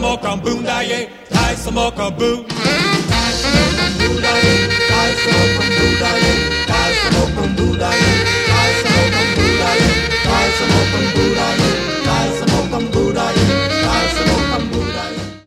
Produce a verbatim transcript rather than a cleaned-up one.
smoke on boondaye, tie smoke on boo. Tie smoke on boondaye, tie smoke on boondaye, tie smoke on boondaye.